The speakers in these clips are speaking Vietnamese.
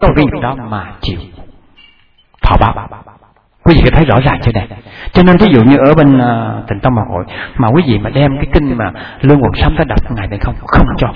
cái nghiệp đó mà chịu thọ báo. Quý vị có thấy rõ ràng chưa này? Cho nên ví dụ như ở bên Tịnh Tông Học Hội mà quý vị mà đem cái kinh mà Lương Quần Sâm tới đọc ngày này không cho.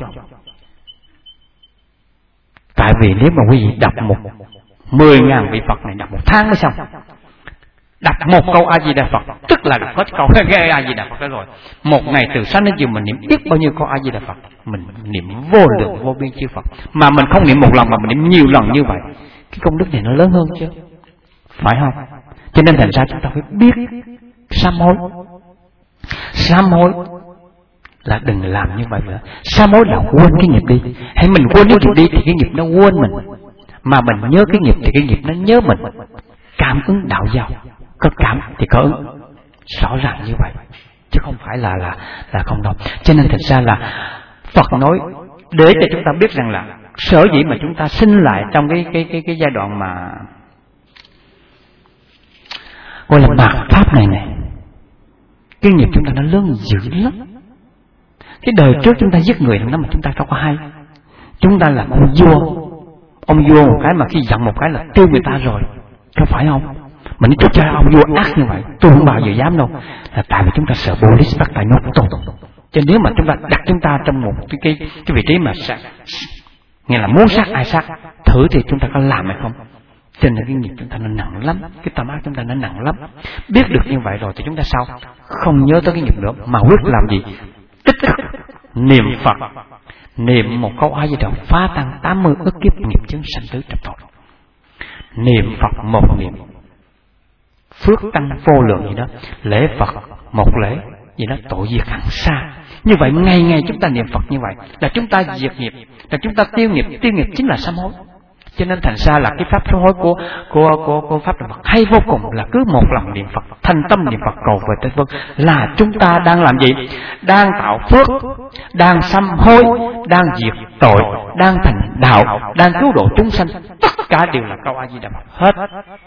Tại vì nếu mà quý vị đọc 10.000 vị Phật này đọc một tháng mới xong. Đọc một câu A Di Đà Phật tức là đọc hết câu A Di Đà Phật đó rồi. Một ngày từ sáng đến chiều mình niệm biết bao nhiêu câu A Di Đà Phật, mình niệm vô lượng vô biên chư Phật, mà mình không niệm một lần mà mình niệm nhiều lần như vậy, cái công đức này nó lớn hơn chứ, phải không? Cho nên thành ra chúng ta phải biết sám hối. Sám hối là đừng làm như vậy nữa. Sám hối là quên cái nghiệp đi. Hay mình quên cái nghiệp đi thì cái nghiệp nó quên mình, mà mình nhớ cái nghiệp thì cái nghiệp nó nhớ mình. Cảm ứng đạo giao, có cảm thì có ứng, rõ ràng như vậy, chứ không phải là không đâu. Cho nên thật ra là Phật nói để cho chúng ta biết rằng là sở dĩ mà chúng ta sinh lại trong cái giai đoạn mà gọi là mạt pháp này nè, cái nghiệp chúng ta nó lớn dữ lắm. Cái đời trước chúng ta giết người đó mà chúng ta đâu có hay. Chúng ta làm ông vua một cái mà khi giận một cái là tiêu người ta rồi, có phải không? Mình nói cho ông vua ác như vậy tôi không bao giờ dám đâu, là tại vì chúng ta sợ police bắt tại nhốt tôi. Cho nếu mà chúng ta đặt chúng ta trong một cái vị trí mà nghe là muốn sát ai sát, thử thì chúng ta có làm hay không? Cho nên cái nghiệp chúng ta nó nặng lắm, cái tâm ác chúng ta nó nặng lắm. Biết được như vậy rồi thì chúng ta sao? Không nhớ tới cái nghiệp nữa, mà quyết làm gì? Tích cực niệm Phật, niệm một câu A Di Đà phá tan 80 ức kiếp nghiệp chướng sanh tứ trập tội. Niệm Phật một niệm phước tăng vô lượng gì đó, lễ Phật một lễ gì đó, tội diệt hẳn xa. Như vậy ngày ngày chúng ta niệm Phật như vậy là chúng ta diệt nghiệp, là chúng ta tiêu nghiệp. Tiêu nghiệp chính là sám hối. Cho nên thành ra là cái pháp sám hối của pháp Phật hay vô cùng, là cứ một lần niệm Phật, thành tâm niệm Phật cầu về Tây Phương là chúng ta đang làm gì? Đang tạo phước, đang sám hối, đang diệt tội, đang thành đạo, đang cứu độ chúng sanh. Tất cả đều là câu A Di Đà Phật hết,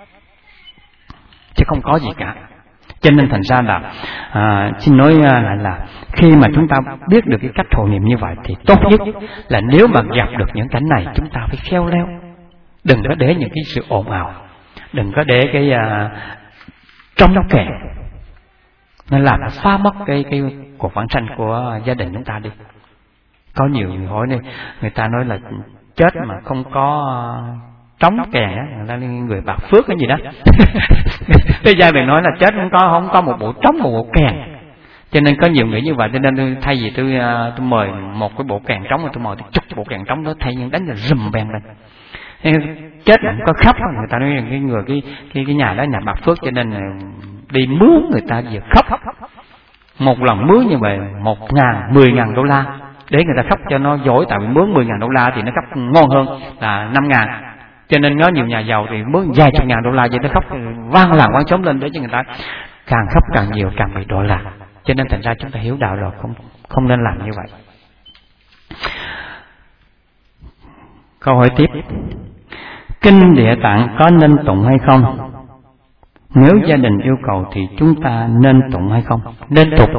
chứ không có gì cả. Cho nên thành ra là xin nói lại là khi mà chúng ta biết được cái cách hộ niệm như vậy thì tốt nhất là nếu mà gặp được những cảnh này chúng ta phải khéo léo, đừng có để những cái sự ồn ào, đừng có để cái trong kẹt nên làm nó phá mất cái cuộc vãng sanh của gia đình chúng ta đi. Có nhiều người hỏi này, người ta nói là chết mà không có trống kèn á, người ta người bạc phước cái gì đó. Thế gia đình nói là chết không có một bộ trống, một bộ kèn. Cho nên có nhiều người như vậy, cho nên thay vì tôi mời một cái bộ kèn trống, tôi mời tôi chúc bộ kèn trống đó, thay nhưng đánh là rùm beng lên. Chết không có khóc, người ta nói cái người cái nhà đó nhà bạc phước, cho nên đi mướn người ta vừa khóc. Một lần mướn như vậy 1.000, 10.000 đô la để người ta khóc cho nó dối, tại vì mướn 10.000 đô la thì nó khóc ngon hơn là 5.000. Cho nên có nhiều nhà giàu thì mướn vài chục ngàn đô la vậy nó khóc vang làng quán trống lên để cho người ta càng khóc càng nhiều, càng bị đọa lạc. Cho nên thành ra chúng ta hiểu đạo rồi, không nên làm như vậy. Câu hỏi tiếp: Kinh Địa Tạng có nên tụng hay không? Nếu gia đình yêu cầu thì chúng ta nên tụng hay không? Nên tụng.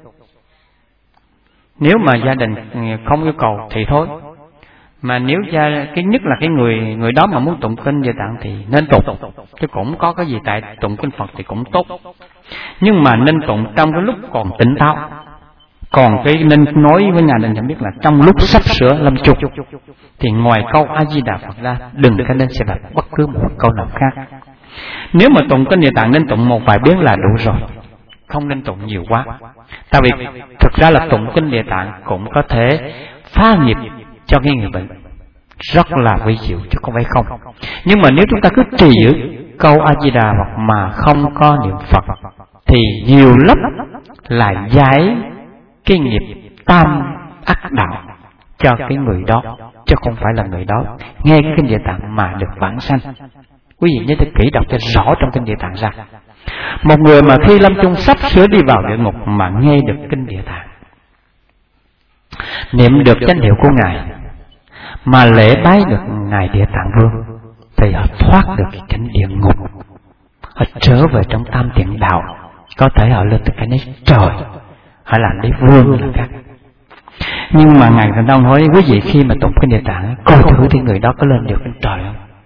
Nếu mà gia đình không yêu cầu thì thôi. Mà nếu cái nhất là cái người đó mà muốn tụng kinh Địa Tạng thì nên tụng, chứ cũng có cái gì, tại tụng kinh Phật thì cũng tốt. Nhưng mà nên tụng trong cái lúc còn tỉnh táo. Còn cái nên nói với nhà đình chẳng biết là trong lúc sắp sửa lâm chung thì ngoài câu A Di Đà Phật ra đừng có nên sẽ là bất cứ một câu nào khác. Nếu mà tụng kinh Địa Tạng nên tụng một vài biến là đủ rồi, không nên tụng nhiều quá. Tại vì thực ra là tụng kinh Địa Tạng cũng có thể phá nghiệp cho cái người bệnh, rất là vi diệu chứ không phải không. Nhưng mà nếu chúng ta cứ trì giữ câu A Di Đà Phật mà không có niệm Phật thì nhiều lắm là giải cái nghiệp tam ác đạo cho cái người đó, chứ không phải là người đó nghe cái kinh Địa Tạng mà được vãng sanh. Quý vị nhớ thật kỹ, đọc cho rõ trong kinh Địa Tạng ra. Một người mà khi lâm chung sắp sửa đi vào địa ngục mà nghe được kinh Địa Tạng, niệm được danh hiệu của Ngài, mà lễ bái được Ngài Địa Tạng Vương, thì họ thoát được cái cảnh địa ngục, họ trở về trong tam thiện đạo, có thể họ lên từ cái này trời, họ làm đế vương là khác. Nhưng mà Ngài Thành Đông nói quý vị khi mà tụng kinh Địa Tạng coi thử thì người đó có lên được trên trời không?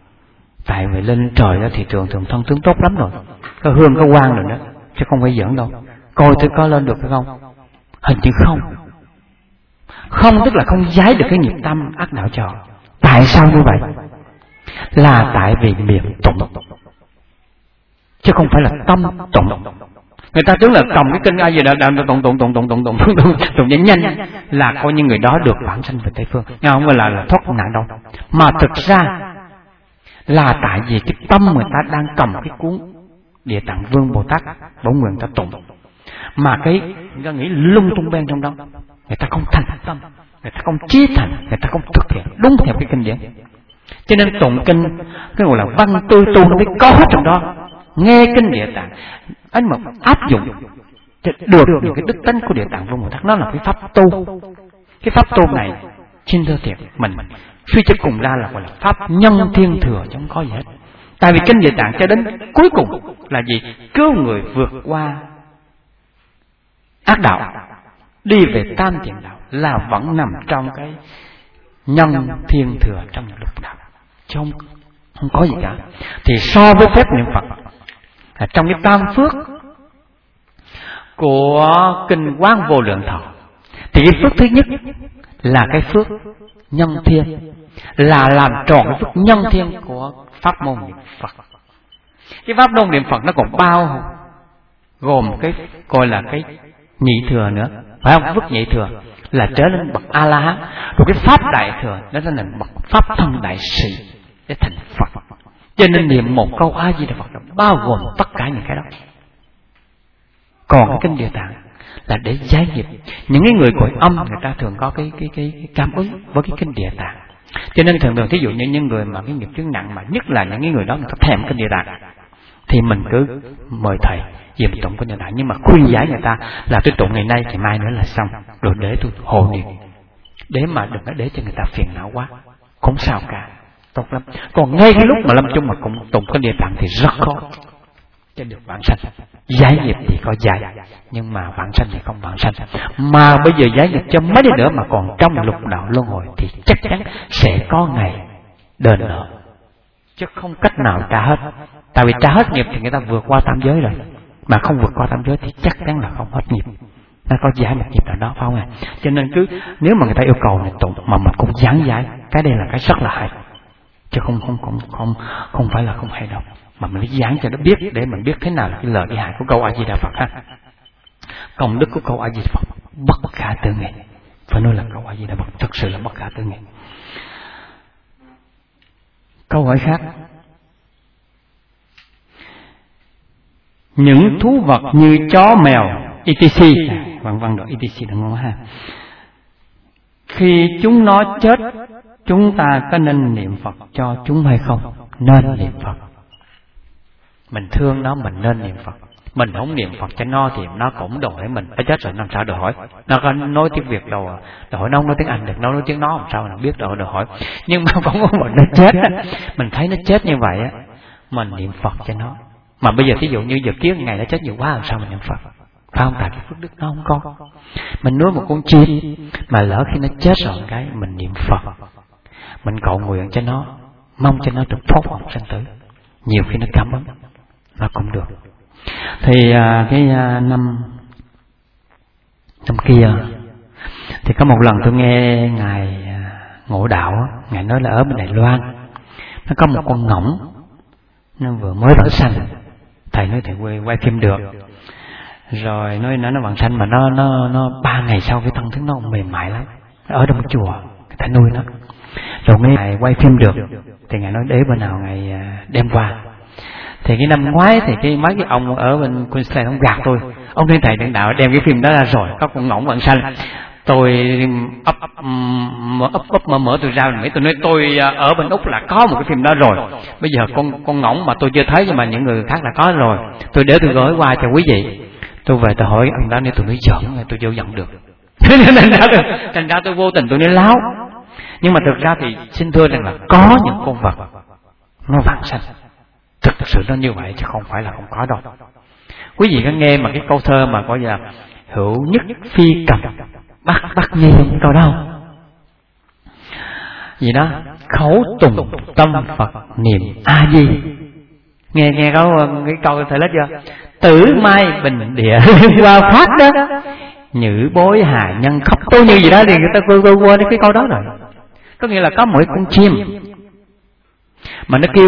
Tại vì lên trời đó thì thường thân tướng tốt lắm rồi, có hương có quang rồi đó, chứ không phải giỡn đâu. Coi tôi có lên được hay không? Hình như không. Không tức là không giái được cái nghiệp tâm ác đạo trò. Tại sao như vậy? Là tại vì miệng tụng, chứ không phải là tâm tụng. Người ta tưởng là cầm cái kinh A Di Đà tụng nhanh là coi như người đó được vãng sanh về Tây Phương, nhưng không phải là thoát nạn đâu. Mà thực ra là tại vì cái tâm người ta đang cầm cái cuốn Địa Tạng Vương Bồ Tát Bổn Nguyện ta tụng, mà cái người ta nghĩ lung tung bên trong đó, người ta không thành tâm, người ta không chí thành, người ta không thực hiện đúng theo cái kinh điển. Cho nên tụng kinh cái gọi là văn tư tu nó mới có hết trong đó. Nghe kinh Địa Tạng anh mà áp dụng được những cái đức tánh của Địa Tạng Vương Bồ Tát, nó là cái pháp tu. Cái pháp tu này xin thưa thiệt, mình suy cho cùng ra là gọi là pháp nhân thiên thừa, chứ không có gì hết. Tại vì kinh Địa Tạng cho đến cuối cùng là gì? Cứu người vượt qua ác đạo đi về tam thiện đạo, là vẫn nằm trong cái nhân thiên thừa trong lục đạo, chứ không có gì cả. Thì so với phép niệm Phật trong cái tam phước của kinh Quán Vô Lượng Thọ, thì cái phước thứ nhất là cái phước nhân thiên, là làm tròn cái phước nhân thiên của pháp môn niệm Phật. Cái pháp môn niệm Phật nó còn bao gồm cái coi là cái nhị thừa nữa, phải không? Phước nhị thừa là trở lên bậc A La Hán, rồi cái pháp đại thừa đó là bậc pháp thân đại sĩ để thành Phật. Cho nên niệm một câu A Di Đà Phật bao gồm tất cả những cái đó. Còn cái kinh Địa Tạng là để giải nghiệp. Những cái người cõi âm người ta thường có cái cảm ứng với cái kinh Địa Tạng. Cho nên thường thí dụ như những người mà cái nghiệp chướng nặng, mà nhất là những cái người đó người ta thèm kinh Địa Tạng, thì mình cứ mời thầy dùm tụng kinh Địa Tạng, nhưng mà khuyên giải người ta là tôi tụng ngày nay thì mai nữa là xong, rồi để tôi hộ niệm, để mà đừng có để cho người ta phiền não quá, không sao cả, tốt lắm. Còn ngay cái lúc mà lâm chung mà cũng tụng kinh Địa Tạng thì rất khó cho được vãng sanh. Giải nghiệp thì có giải, nhưng mà vãng sanh thì không vãng sanh. Mà bây giờ giải nghiệp cho mấy đi nữa mà còn trong lục đạo luân hồi thì chắc chắn sẽ có ngày đền nợ, chứ không cách nào trả hết. Tại vì trả hết nghiệp thì người ta vượt qua tam giới rồi, mà không vượt qua tam giới thì chắc chắn là không hết nghiệp, nó có giải một nghiệp nào đó, phải không ạ? Cho nên cứ nếu mà người ta yêu cầu này tụng mà mình cũng giảng giải, cái đây là cái rất là hay, chứ không phải là không hay đâu, mà mình phải giảng cho nó biết, để mình biết thế nào là cái lợi cái hại của câu A Di Đà Phật ha. Công đức của câu A Di Đà Phật bất khả tư nghị, phải nói là câu A Di Đà Phật thực sự là bất khả tư nghị. Câu hỏi khác: những thú vật như chó mèo etc, vân rồi etc là ngon ha, khi chúng nó chết chúng ta có nên niệm Phật cho chúng hay không? Nên niệm Phật. Mình thương nó mình nên niệm Phật. Mình không niệm Phật cho nó thì nó cũng đòi hỏi mình. Nó chết rồi làm sao đòi hỏi? Nó có nói tiếng Việt đâu, đòi hỏi nó không nói tiếng Anh được, nó nói tiếng nó làm sao nó biết đòi hỏi. Nhưng mà cũng có một nó chết á, mình thấy nó chết như vậy á, mình niệm Phật cho nó. Mà bây giờ ví dụ như giờ kiếp ngày nó chết nhiều quá làm sao mình niệm Phật? Phải không? Tại cái phước đức nó không có. Mình nuôi một con chim mà lỡ khi nó chết rồi cái mình niệm Phật, mình cầu nguyện cho nó, mong cho nó được thoát khỏi sanh tử, nhiều khi nó cảm ứng nó cũng được. Thì năm kia thì có một lần tôi nghe ngài Ngộ Đạo, ngài nói là ở bên Đài Loan nó có một con ngỗng nó vừa mới vãng sanh. Thầy nói thầy quay phim được, rồi nó vãng sanh mà nó 3 ngày sau cái thân thức nó mềm mại lắm, ở trong chùa người ta nuôi nó. Rồi nghe ngài quay phim được thì ngài nói để bữa nào ngài đem qua. Thì cái năm ngoái thì mấy cái ông ở bên Queensland ông gạt tôi, ông nói thầy Điện Đạo đem cái phim đó ra rồi, có con ngỗng vãng sanh. Tôi ấp mở tôi ra, tôi nói tôi ở bên Úc là có một cái phim đó rồi, bây giờ con ngỗng mà tôi chưa thấy nhưng mà những người khác là có rồi, tôi để tôi gửi qua cho quý vị. Tôi về tôi hỏi ông đó, nên tôi nói giỡn, tôi vô giận được. Thành ra tôi vô tình tôi nói láo. Nhưng mà thực ra thì xin thưa rằng là có những con vật nó vãng sanh, thực sự nó như vậy chứ không phải là không có đâu. Quý vị có nghe mà cái câu thơ mà có là hữu nhất phi cầm bắt nhi câu đó không? Gì đó khẩu tùng tâm Phật niệm A Di. Nghe cái câu thầy lết chưa? Tử mai bình địa qua phát đó, nhữ bối hài nhân khóc tôi như gì đó, thì người ta quên cái câu đó rồi. Có nghĩa là có mỗi con chim mà nó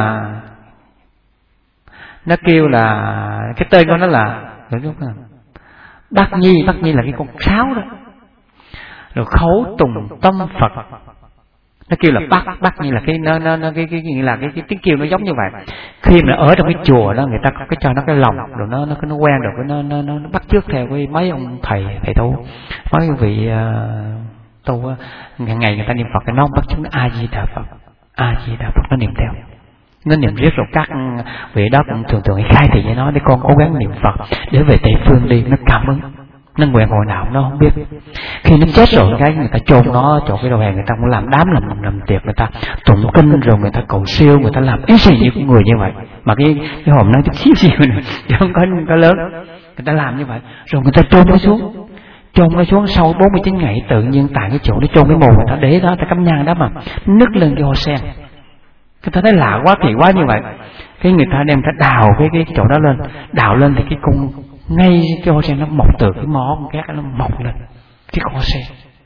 kêu là cái tên của nó là Bác Nhi là cái con sáo đó. Rồi khẩu tùng tâm Phật, nó kêu là Bác Nhi là cái tiếng kêu nó giống như vậy. Khi mà ở trong cái chùa đó, người ta có cái cho nó cái lòng, rồi nó quen rồi, nó bắt chước theo cái mấy ông thầy tu, mấy vị tu ngày người ta niệm Phật, cái nó bắt chước A Di Đà Phật, A Di Đà Phật, nó niệm theo. Nó niệm riết rồi các vị đó cũng thường khai thị với nó, để con cố gắng niệm Phật để về Tây Phương đi. Nó cảm ứng, nó nguyện hồi nào nó không biết. Khi nó chết rồi cái người ta chôn nó chỗ cái đầu hè, người ta cũng làm đám làm tiệc, người ta tụng kinh, rồi người ta cầu siêu, người ta làm cái gì như người như vậy. Mà cái hòm nó chút xíu này chứ không có lớn, người ta làm như vậy. Rồi người ta chôn nó xuống sau 49 ngày, tự nhiên tại cái chỗ nó chôn cái mồ người ta để đó, ta cắm nhang đó mà nứt lên cái hoa sen. Người ta thấy lạ quá, kỳ quá như vậy. Cái người ta đem đào cái chỗ đó lên, đào lên thì cái cung ngay cái hoa sen nó mọc từ cái mó con két nó mọc lên cái hoa sen.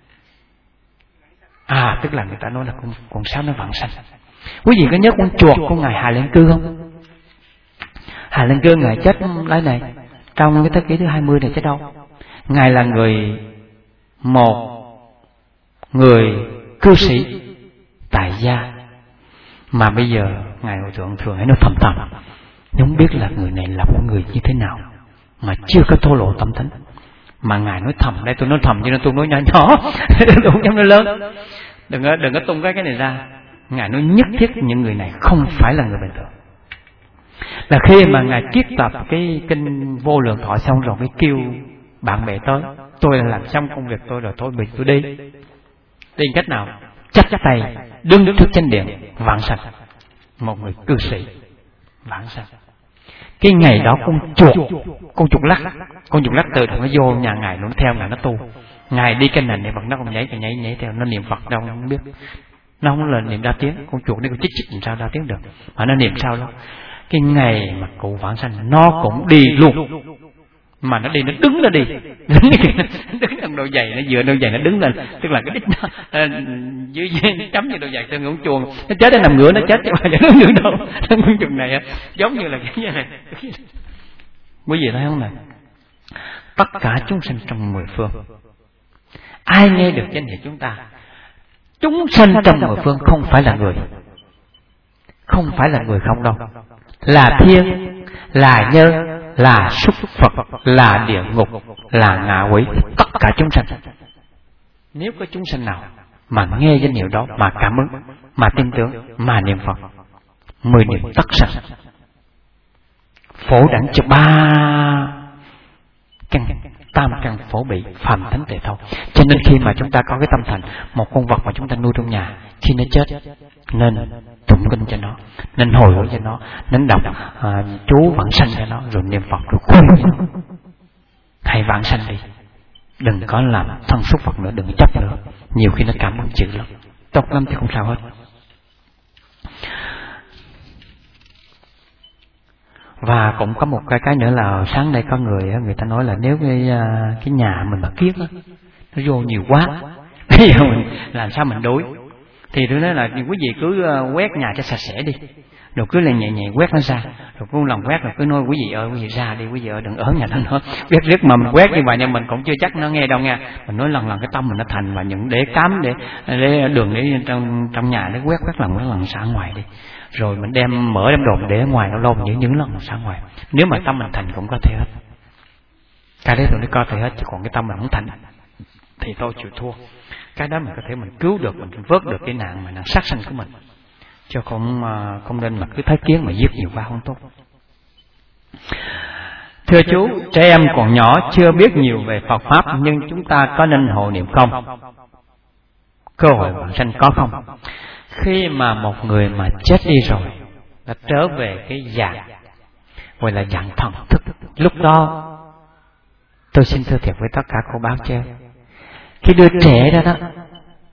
Tức là người ta nói là con sáo nó vãng sanh. Quý vị có nhớ con chuột của ngài Hà Liên Cương không? Hà Liên Cương ngài chết lấy này trong cái thế kỷ thứ 20 này, chết đâu? Ngài là một người cư sĩ tại gia, mà bây giờ ngài hội thượng thường hay nói thầm, không biết là người này là một người như thế nào mà chưa có thổ lộ tâm thánh. Mà ngài nói thầm, đây tôi nói thầm chứ tôi nói nhỏ tôi không dám nói lớn. Đừng có tung cái này ra. Ngài nói nhất thiết những người này không phải là người bình thường. Là khi mà ngài kiết tập cái kinh Vô Lượng Thọ xong rồi, mới kêu bạn bè tới, tôi là làm xong công việc tôi rồi, tôi đi. Đi cách nào? Chắp tay đứng trước chánh điện vãng sanh. Một người cư sĩ vãng sanh. Cái ngày đó con chuột lắc từ nó vô nhà ngài, nó theo ngài, nó tu. Ngài đi cái nền này Phật, nó còn nhảy theo, nó niệm Phật đâu không biết, nó không lên niệm ra tiếng. Con chuột đi con chích làm sao ra tiếng được, mà nó niệm sao đó. Cái ngày mà cụ vãng sanh, nó cũng đi luôn. Mà nó đi, nó đứng đứng trong đôi giày, nó dựa đôi giày nó đứng lên, tức là cái đít nó dưới chấm như đôi giày trên ngưỡng chuồng. Nó chết, nó nằm ngửa, nó chết chứ mà nó ngửa đâu. Nó con chuột này giống như là cái như này. Quý vị thấy không này? Tất cả chúng sinh trong 10 phương, ai nghe được danh hiệu chúng ta, chúng sinh trong 10 phương không phải là người, không phải là người không đâu, là thiên, là nhân, là súc Phật, là địa ngục, là ngạ quỷ, tất cả chúng sanh. Nếu có chúng sanh nào mà nghe danh hiệu đó, mà cảm ứng, mà tin tưởng, mà niệm Phật, 10 niệm tất sanh, phổ đẳng cho 3 căn phổ bị phàm thánh tề thâu. Cho nên khi mà chúng ta có cái tâm thành, một con vật mà chúng ta nuôi trong nhà, khi nó chết nên tụng kinh cho nó, nên hồi hướng cho nó, nên đọc chú vãng sanh cho nó, rồi niệm Phật, rồi quên hãy vãng sanh đi. Đừng có làm thân xúc Phật nữa, đừng chấp nữa. Nhiều khi nó cảm động chữ lắm, tốt lắm thì không sao hết. Và cũng có một cái nữa là sáng nay có người ta nói là nếu cái nhà mình mà kiết nó vô nhiều quá, bây giờ mình làm sao mình đối. Thì tôi nói là quý vị cứ quét nhà cho sạch sẽ đi, rồi cứ lên nhẹ quét nó ra, rồi cứ lòng quét, rồi cứ nói quý vị ơi, quý vị ra đi, quý vị ơi đừng ở nhà nó nữa. Quét riết mà mình quét như vậy nhưng mình cũng chưa chắc nó nghe đâu nha. Mình nói lần cái tâm mình nó thành, và những để cắm để đường để trong nhà để quét lần xa ngoài đi. Rồi mình đem đồ để ở ngoài nó lâu những lần xa ngoài. Nếu mà tâm mình thành cũng có thể hết. Cái đấy tôi nói có thể hết, chứ còn cái tâm mình không thành thì tôi chịu thua. Cái đó mình có thể mình cứu được, mình vớt được cái nạn sát sanh của mình. Chứ không nên mà cứ thấy kiến mà giết nhiều quá không tốt. Thưa chú, trẻ em còn nhỏ chưa biết nhiều về Phật Pháp, nhưng chúng ta có nên hộ niệm không? Cơ hội vãng sanh có không? Khi mà một người mà chết đi rồi, đã trở về cái dạng gọi là dạng thần thức, lúc đó tôi xin thưa thiệt với tất cả cô bác chơi, cái đứa trẻ đó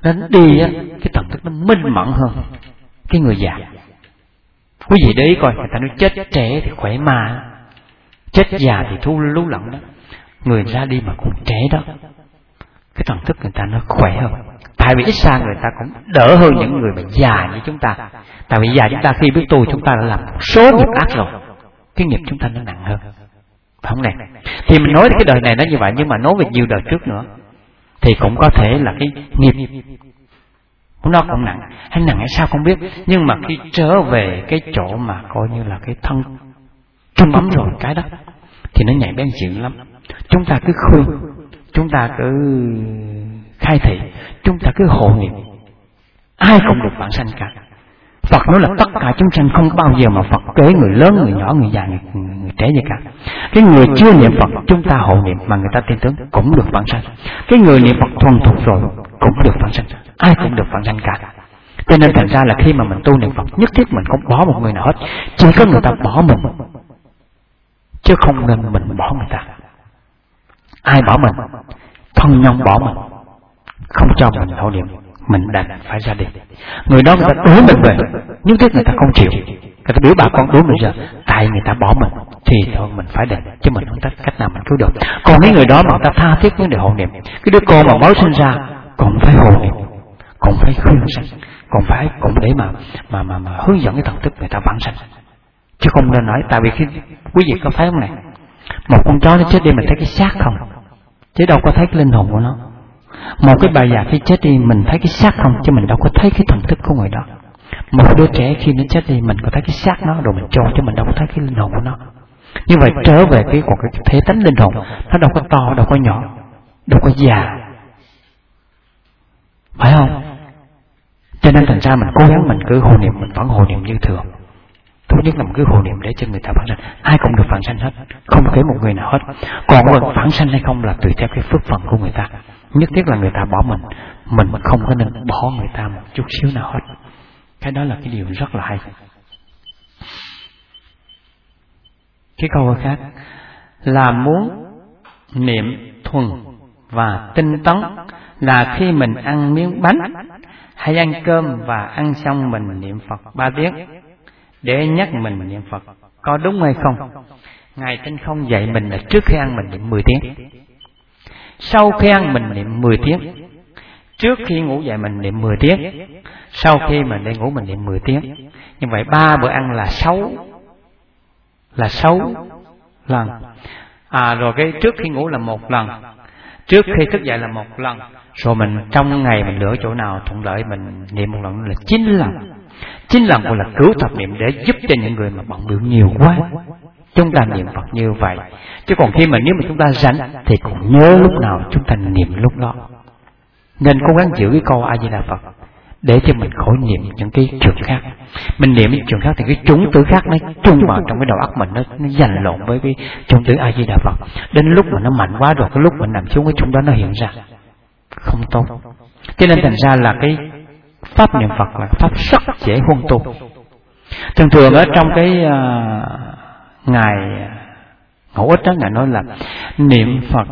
Đến đi á, cái thần thức nó minh mẫn hơn cái người già. Quý vị để ý coi, người ta nói chết trẻ thì khỏe mà, chết già thì thu lú lẫn đó. Người ra đi mà còn trẻ đó, cái thần thức người ta nó khỏe hơn. Tại vì ít xa người ta cũng đỡ hơn những người mà già như chúng ta. Tại vì già chúng ta khi biết tu, chúng ta đã làm một số nghiệp ác rồi, cái nghiệp chúng ta nó nặng hơn, phải không này? Thì mình nói cái đời này nó như vậy, nhưng mà nói về nhiều đời trước nữa thì cũng có thể là cái nghiệp nó cũng nặng, hay nặng hay sao không biết. Nhưng mà khi trở về cái chỗ mà coi như là cái thân trung ấm rồi cái đó, thì nó nhạy bén dữ lắm. Chúng ta cứ khuyên, chúng ta cứ khai thị, chúng ta cứ hộ niệm, ai cũng được vãng sanh cả. Phật nói là tất cả chúng sanh, không bao giờ mà Phật kể người lớn, người nhỏ, người già, người trẻ gì cả. Cái người chưa niệm Phật chúng ta hộ niệm mà người ta tin tưởng cũng được vãng sanh. Cái người niệm Phật thuần thục rồi cũng được vãng sanh, ai cũng được vãng sanh cả. Cho nên thành ra là khi mà mình tu niệm Phật, nhất thiết mình không bỏ một người nào hết, chỉ có người ta bỏ mình, chứ không nên mình bỏ người ta. Ai bỏ mình? Thân nhân bỏ mình, không cho mình hộ niệm, mình đành phải ra đi. Người đó người ta đuổi mình về, nhất thiết người ta không chịu, người ta biểu bà con đuổi mình ra, tại người ta bỏ mình thì thôi mình phải đền, chứ mình không có cách nào mình cứu được. Còn mấy người đó mà người ta tha thiết vấn đề hộ niệm, cái đứa con mà mới sinh ra cũng phải hộ niệm, cũng phải khuyên sanh, cũng để mà hướng dẫn cái thần thức người ta vãng sanh, chứ không nên nói. Tại vì khi quý vị có thấy không này, một con chó nó chết đi mình thấy cái xác không, chứ đâu có thấy cái linh hồn của nó. Một cái bà già khi chết đi mình thấy cái xác không, chứ mình đâu có thấy cái thần thức của người đó. Một đứa trẻ khi nó chết đi mình có thấy cái xác nó rồi mình cho, chứ mình đâu có thấy cái linh hồn của nó. Như vậy trở về cái thể tánh linh hồn, nó đâu có to, đâu có nhỏ, đâu có già, phải không? Cho nên thành ra mình cố gắng mình cứ hộ niệm, mình vẫn hộ niệm như thường. Tốt nhất là mình cứ hộ niệm để cho người ta vãng sanh, ai cũng được vãng sanh hết, không kể một người nào hết. Còn vãng sanh hay không là tùy theo cái phước phần của người ta. Nhất thiết là người ta bỏ mình không có nên bỏ người ta một chút xíu nào hết. Cái đó là cái điều rất là hay. Cái câu khác là muốn niệm thuần và tinh tấn là khi mình ăn miếng bánh hay ăn cơm và ăn xong mình niệm Phật 3 tiếng để nhắc mình niệm Phật, có đúng hay không? Ngài Trên Không dạy mình là trước khi ăn mình niệm 10 tiếng, sau khi ăn mình niệm 10 tiếng, trước khi ngủ dậy mình niệm 10 tiếng, sau khi mình đi ngủ mình niệm 10 tiếng. Như vậy 3 bữa ăn là 6 lần. Rồi cái trước khi ngủ là 1 lần, trước khi thức dậy là 1 lần, rồi mình trong ngày mình lựa chỗ nào thuận lợi mình niệm 1 lần là 9 lần. 9 lần gọi là cửu thập niệm, để giúp cho những người mà bận bịu nhiều quá chúng ta niệm Phật như vậy. Chứ còn khi mà nếu mà chúng ta rảnh thì cũng nhớ lúc nào chúng ta niệm lúc đó. Nên cố gắng giữ cái câu A Di Đà Phật để cho mình khỏi niệm những cái trường khác. Mình niệm những trường khác thì cái chủng tử khác nó chung vào trong cái đầu óc mình, nó giành lộn với cái chủng tử A Di Đà Phật. Đến lúc mà nó mạnh quá rồi, cái lúc mình nằm xuống cái chủng đó nó hiện ra không tốt. Cho nên thành ra là cái pháp niệm Phật là pháp rất dễ huân tu. Thường thường ở trong cái ngài Ngẫu Ích đó, ngài nói là niệm Phật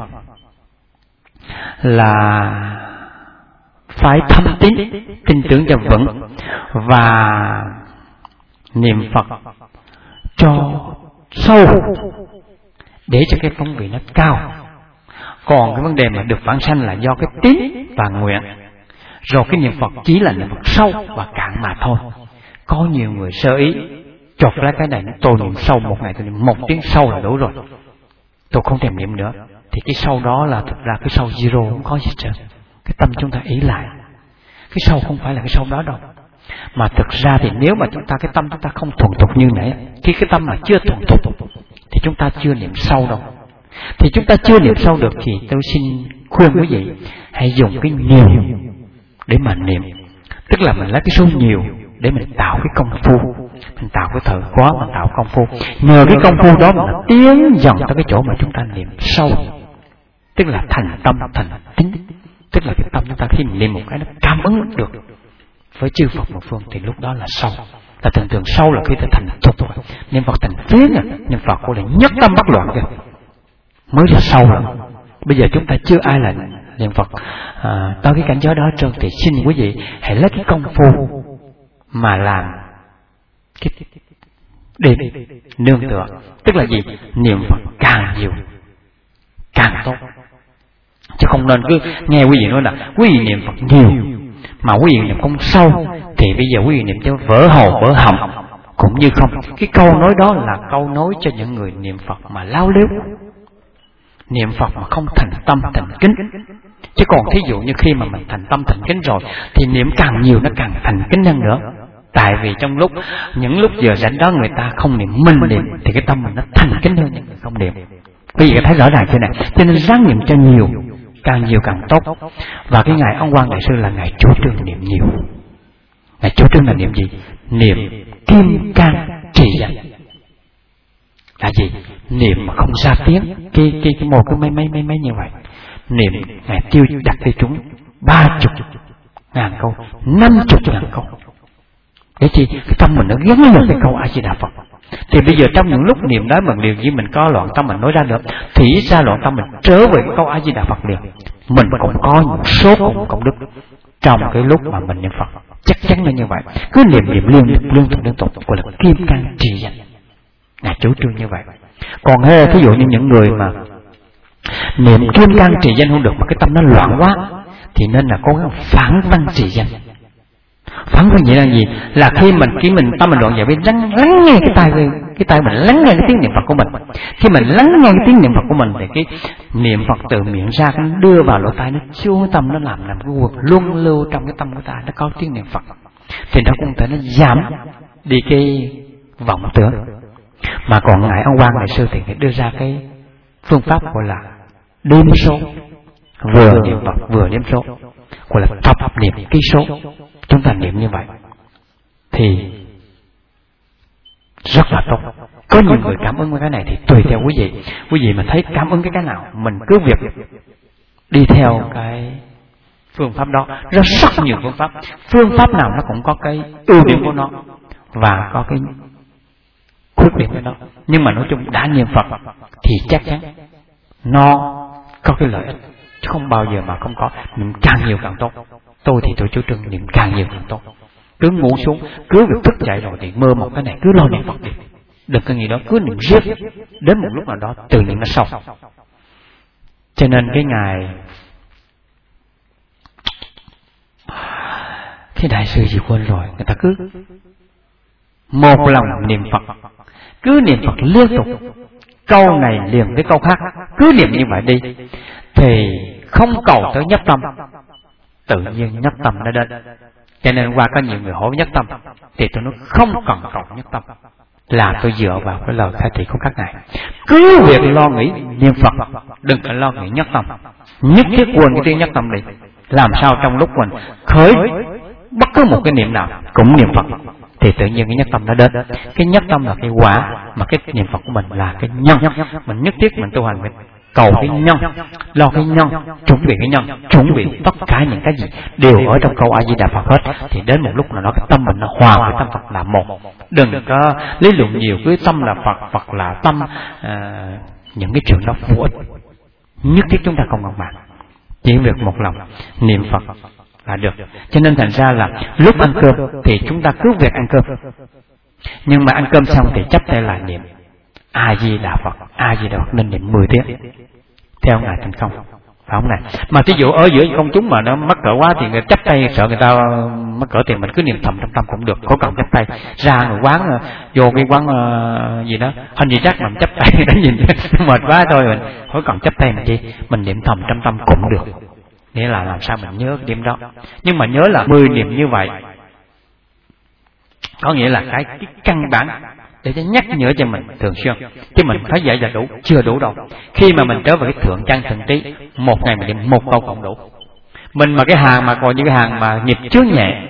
là phải thâm tín, tin tưởng cho vững, và niệm Phật cho sâu để cho cái phong vị nó cao. Còn cái vấn đề mà được vãng sanh là do cái tín và nguyện. Rồi cái niệm Phật chỉ là niệm Phật sâu và cạn mà thôi. Có nhiều người sơ ý chột lá cái này, tôi niệm sâu một ngày, tôi niệm 1 tiếng sâu là đủ rồi, tôi không thèm niệm nữa. Thì cái sâu đó là thực ra cái sâu zero, không có gì hết. Cái tâm chúng ta ý lại, cái sâu không phải là cái sâu đó đâu. Mà thực ra thì nếu mà chúng ta cái tâm chúng ta không thuần thục như nãy, khi cái tâm mà chưa thuần thục thì chúng ta chưa niệm sâu đâu. Thì chúng ta chưa niệm sâu được thì tôi xin khuyên quý vị hãy dùng cái nhiều để mà niệm. Tức là mình lấy cái số nhiều để mình tạo cái công phu, mình tạo cái thời khóa, mình tạo công phu. Nhờ cái công phu đó mình tiến dần tới cái chỗ mà chúng ta niệm sâu, tức là thành tâm, thành tính. Tức là cái tâm chúng ta khi mình niệm một cái nó cảm ứng được với chư Phật một phương thì lúc đó là sâu. Là thường sâu là khi ta thành thục rồi, niệm Phật thành phiến à, niệm Phật của là nhất tâm bất loạn kìa mới là sâu rồi. Bây giờ chúng ta chưa ai niệm Phật tới cái cảnh giới đó hết trơn. Thì xin quý vị hãy lấy cái công phu mà làm cái đêm nương tựa. Tức là gì? Niệm Phật càng nhiều càng tốt, chứ không nên cứ nghe quý vị nói là quý vị niệm Phật nhiều mà quý vị niệm không sâu, thì bây giờ quý vị niệm cho vỡ hồ vỡ họng cũng như không. Cái câu nói đó là câu nói cho những người niệm Phật mà lao liếu, niệm Phật mà không thành tâm thành kính. Chứ còn thí dụ như khi mà mình thành tâm thành kính rồi thì niệm càng nhiều nó càng thành kính hơn nữa. Tại vì trong những lúc giờ rảnh đó người ta không niệm, mình niệm thì cái tâm mình nó thành kính hơn những người không niệm. Quý vị thấy rõ ràng chưa này? Cho nên ráng niệm cho nhiều, càng nhiều càng tốt. Và cái ngày Ông Quan Đại Sư là ngày chủ trương niệm nhiều. Ngày chủ trương là niệm gì? Niệm Kim Cang Trì Danh. Là gì? Niệm mà không ra tiếng. Cái một cái mấy như vậy. Niệm ngày tiêu đặt cho chúng 30.000 câu, 50.000 câu. Để chi? Cái tâm mình nó gắn lên cái câu A Di Đà Phật. Thì bây giờ trong những lúc niệm đó mà điều gì mình có loạn tâm mình nói ra được, thì ra loạn tâm mình trở về cái câu A Di Đà Phật liền. Mình cũng có một số công đức trong cái lúc mà mình niệm Phật. Chắc chắn là như vậy. Cứ niệm liên tục gọi là Kim Cang Trì Danh. Ngài chủ trương như vậy. Còn thí dụ như những người mà niệm Kim Cang Trì Danh không được mà cái tâm nó loạn quá, thì nên là cố gắng phản văn trì danh. Phản văn vậy là gì? Là khi mình tâm mình loạn vậy, lắng nghe cái tai mình lắng nghe cái tiếng niệm Phật của mình. Khi mình lắng nghe cái tiếng niệm Phật của mình thì cái niệm Phật từ miệng ra nó đưa vào lỗ tai, nó chiếu tâm, nó làm cái cuộc luân lưu trong cái tâm của ta, nó có tiếng niệm Phật. Thì nó cũng thể nó giảm đi cái vọng tưởng. Mà còn ngài Ông Quan Đại Sư thì đưa ra cái phương pháp gọi là đêm số, vừa niệm Phật vừa đếm số, gọi là thập niệm ký số. Chúng ta niệm như vậy thì rất là tốt. Có nhiều người cảm ứng với cái này thì tùy theo quý vị. Quý vị mà thấy cảm ứng cái nào, mình cứ việc đi theo cái phương pháp đó. Rất nhiều phương pháp. Phương pháp nào nó cũng có cái ưu điểm của nó và có cái khuyết điểm của nó. Nhưng mà nói chung đã niệm Phật thì chắc chắn nó có cái lợi ích, chứ không bao giờ mà không có. Niệm càng nhiều càng tốt. Tôi thì tôi chủ trương niệm càng nhiều càng tốt. Cứ ngủ xuống, cứ việc thức dậy rồi thì mơ một cái này, cứ lo niệm Phật đi. Đừng có nghĩ đó, cứ niệm riết. Đến một lúc nào đó tự niệm nó xong. Cho nên cái ngày cái đại sư gì quên rồi, người ta cứ một lòng niệm Phật, cứ niệm Phật liên tục, câu này liền với câu khác, cứ niệm như vậy đi, thì không cầu tới nhất tâm, tự nhiên nhất tâm nó đến. Cho nên qua có nhiều người hỏi nhất tâm, thì tôi nói không cần cầu nhất tâm, là tôi dựa vào cái lời khai thị của các ngài. Cứ việc lo nghĩ niệm Phật, đừng có lo nghĩ nhất tâm. Nhất thiết quên cái tiếng nhất tâm đi. Làm sao trong lúc mình khởi bất cứ một cái niệm nào cũng niệm Phật, thì tự nhiên cái nhất tâm nó đến. Cái nhất tâm là cái quả, mà cái niệm Phật của mình là cái nhân. Mình nhất thiết mình tu hành mình cầu cái nhân, lo cái nhân, chuẩn bị cái nhân, chuẩn bị tất cả những cái gì đều ở trong câu A Di Đà Phật hết. Thì đến một lúc nào đó cái tâm mình nó hòa với tâm Phật là một. Đừng có lý luận nhiều, cứ tâm là Phật, Phật là tâm, những cái chuyện đó vô ích. Nhất thiết chúng ta không ngọc mạng, chỉ việc một lòng niệm Phật là được. Cho nên thành ra là lúc ăn cơm thì chúng ta cứ việc ăn cơm, nhưng mà ăn cơm xong thì chấp tay lại niệm A Di Đà Phật. A Di Đà Phật nên niệm 10 tiếng theo ngài Thành Không, phải không này? Mà thí dụ ở giữa công chúng mà nó mắc cỡ quá thì người chấp tay, sợ người ta mắc cỡ thì mình cứ niệm thầm trong tâm cũng được, có cần chấp tay ra người quán, vô cái quán gì đó hình gì chắc mình chấp tay đó nhìn mệt quá thôi, mình không cần chấp tay, mình chi mình niệm thầm trong tâm cũng được. Nghĩa là làm sao mình nhớ cái điểm đó. Nhưng mà nhớ là 10 niệm như vậy có nghĩa là cái căn bản để cho nhắc nhở cho mình thường xuyên, chứ mình thấy vậy là đủ, chưa đủ đâu. Khi mà mình trở về cái thượng căn thượng trí, một ngày mình niệm một câu cũng đủ. Mình mà cái hàng mà còn những cái hàng mà nghiệp chướng nhẹ,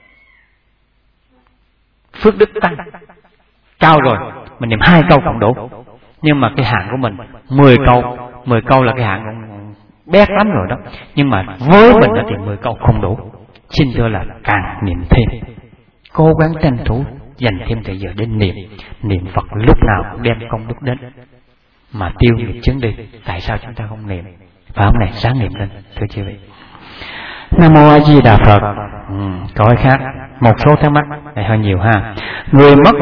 phước đức tăng cao rồi, mình niệm 2 câu cũng đủ. Nhưng mà cái hàng của mình 10 câu là cái hàng bét lắm rồi đó. Nhưng mà với mình thì 10 câu không đủ. Xin thưa là càng niệm thêm, cố gắng tranh thủ dành thêm thời giờ để niệm Phật, lúc nào cũng đem công đức đến mà tiêu nghiệp chướng đi. Tại sao chúng ta không niệm? Và ông này sáng niệm lên, thưa quý vị. Nam mô A Di Đà Phật. Câu hỏi khác, một số thắc mắc này hơi nhiều ha. Người mất